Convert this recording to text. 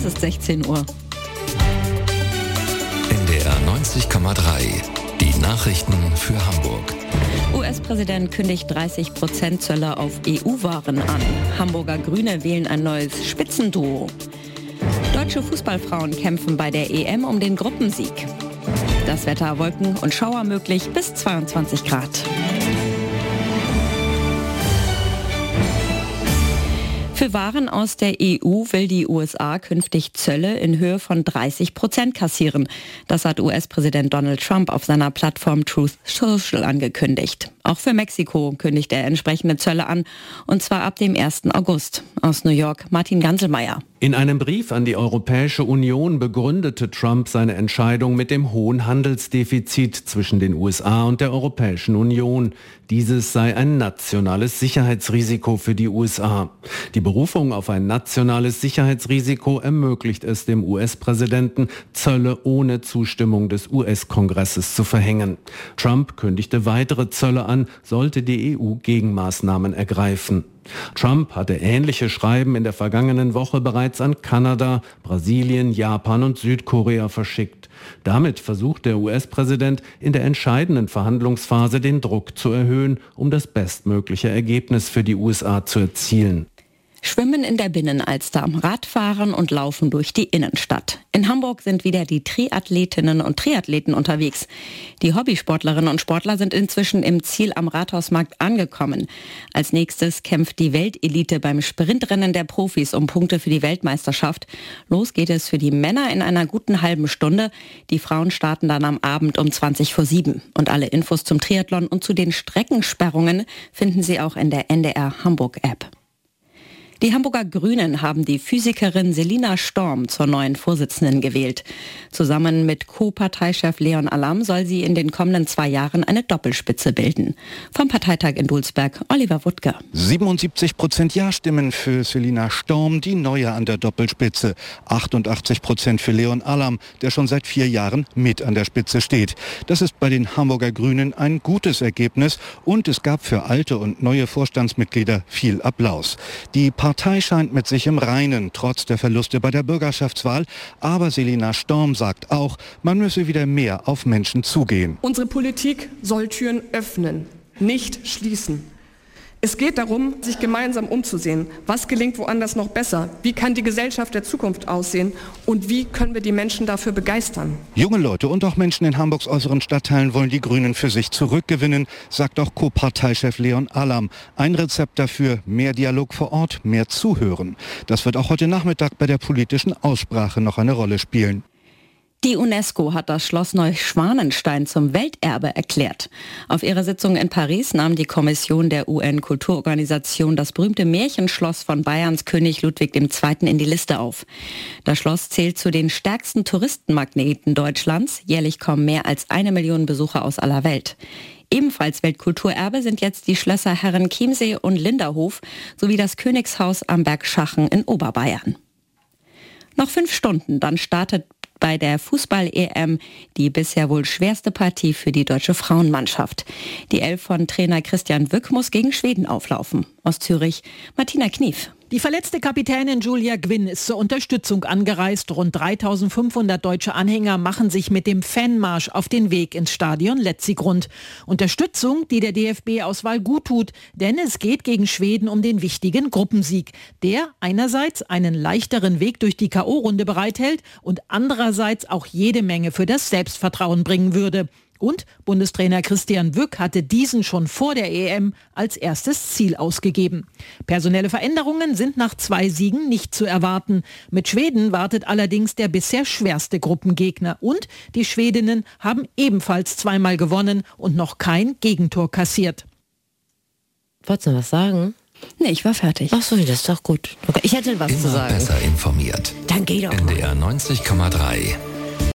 ist 16 Uhr. NDR 90,3. Die Nachrichten für Hamburg. US-Präsident kündigt 30% Zölle auf EU-Waren an. Hamburger Grüne wählen ein neues Spitzenduo. Deutsche Fußballfrauen kämpfen bei der EM um den Gruppensieg. Das Wetter: Wolken und Schauer möglich bis 22 Grad. Für Waren aus der EU will die USA künftig Zölle in Höhe von 30% kassieren. Das hat US-Präsident Donald Trump auf seiner Plattform Truth Social angekündigt. Auch für Mexiko kündigt er entsprechende Zölle an, und zwar ab dem 1. August. Aus New York, Martin Ganselmeier. In einem Brief an die Europäische Union begründete Trump seine Entscheidung mit dem hohen Handelsdefizit zwischen den USA und der Europäischen Union. Dieses sei ein nationales Sicherheitsrisiko für die USA. Die Berufung auf ein nationales Sicherheitsrisiko ermöglicht es dem US-Präsidenten, Zölle ohne Zustimmung des US-Kongresses zu verhängen. Trump kündigte weitere Zölle an, sollte die EU Gegenmaßnahmen ergreifen. Trump hatte ähnliche Schreiben in der vergangenen Woche bereits an Kanada, Brasilien, Japan und Südkorea verschickt. Damit versucht der US-Präsident in der entscheidenden Verhandlungsphase den Druck zu erhöhen, um das bestmögliche Ergebnis für die USA zu erzielen. Schwimmen in der Binnenalster, Radfahren und Laufen durch die Innenstadt. In Hamburg sind wieder die Triathletinnen und Triathleten unterwegs. Die Hobbysportlerinnen und Sportler sind inzwischen im Ziel am Rathausmarkt angekommen. Als nächstes kämpft die Weltelite beim Sprintrennen der Profis um Punkte für die Weltmeisterschaft. Los geht es für die Männer in einer guten halben Stunde. Die Frauen starten dann am Abend um 7:20. Und alle Infos zum Triathlon und zu den Streckensperrungen finden Sie auch in der NDR Hamburg App. Die Hamburger Grünen haben die Physikerin Selina Storm zur neuen Vorsitzenden gewählt. Zusammen mit Co-Parteichef Leon Alam soll sie in den kommenden 2 Jahren eine Doppelspitze bilden. Vom Parteitag in Dulsberg, Oliver Wuttke. 77% Ja-Stimmen für Selina Storm, die Neue an der Doppelspitze. 88% für Leon Alam, der schon seit 4 Jahren mit an der Spitze steht. Das ist bei den Hamburger Grünen ein gutes Ergebnis und es gab für alte und neue Vorstandsmitglieder viel Applaus. Die Partei scheint mit sich im Reinen, trotz der Verluste bei der Bürgerschaftswahl. Aber Selina Storm sagt auch, man müsse wieder mehr auf Menschen zugehen. Unsere Politik soll Türen öffnen, nicht schließen. Es geht darum, sich gemeinsam umzusehen. Was gelingt woanders noch besser? Wie kann die Gesellschaft der Zukunft aussehen? Und wie können wir die Menschen dafür begeistern? Junge Leute und auch Menschen in Hamburgs äußeren Stadtteilen wollen die Grünen für sich zurückgewinnen, sagt auch Co-Parteichef Leon Alam. Ein Rezept dafür: mehr Dialog vor Ort, mehr Zuhören. Das wird auch heute Nachmittag bei der politischen Aussprache noch eine Rolle spielen. Die UNESCO hat das Schloss Neuschwanstein zum Welterbe erklärt. Auf ihrer Sitzung in Paris nahm die Kommission der UN-Kulturorganisation das berühmte Märchenschloss von Bayerns König Ludwig II. In die Liste auf. Das Schloss zählt zu den stärksten Touristenmagneten Deutschlands. Jährlich kommen mehr als 1 Million Besucher aus aller Welt. Ebenfalls Weltkulturerbe sind jetzt die Schlösser Herrenchiemsee und Linderhof sowie das Königshaus am Berg Schachen in Oberbayern. Noch 5 Stunden, dann startet bei der Fußball-EM die bisher wohl schwerste Partie für die deutsche Frauenmannschaft. Die Elf von Trainer Christian Wück muss gegen Schweden auflaufen. Aus Zürich, Martina Knief. Die verletzte Kapitänin Julia Gwynn ist zur Unterstützung angereist. Rund 3500 deutsche Anhänger machen sich mit dem Fanmarsch auf den Weg ins Stadion Letzigrund. Unterstützung, die der DFB-Auswahl gut tut, denn es geht gegen Schweden um den wichtigen Gruppensieg, der einerseits einen leichteren Weg durch die K.O.-Runde bereithält und andererseits auch jede Menge für das Selbstvertrauen bringen würde. Und Bundestrainer Christian Wück hatte diesen schon vor der EM als erstes Ziel ausgegeben. Personelle Veränderungen sind nach 2 Siegen nicht zu erwarten. Mit Schweden wartet allerdings der bisher schwerste Gruppengegner. Und die Schwedinnen haben ebenfalls 2-mal gewonnen und noch kein Gegentor kassiert. Wolltest du noch was sagen? Nee, ich war fertig. Ach so, das ist doch gut. Okay, ich hätte was Immer zu sagen. besser informiert. Dann geh doch mal. NDR 90,3.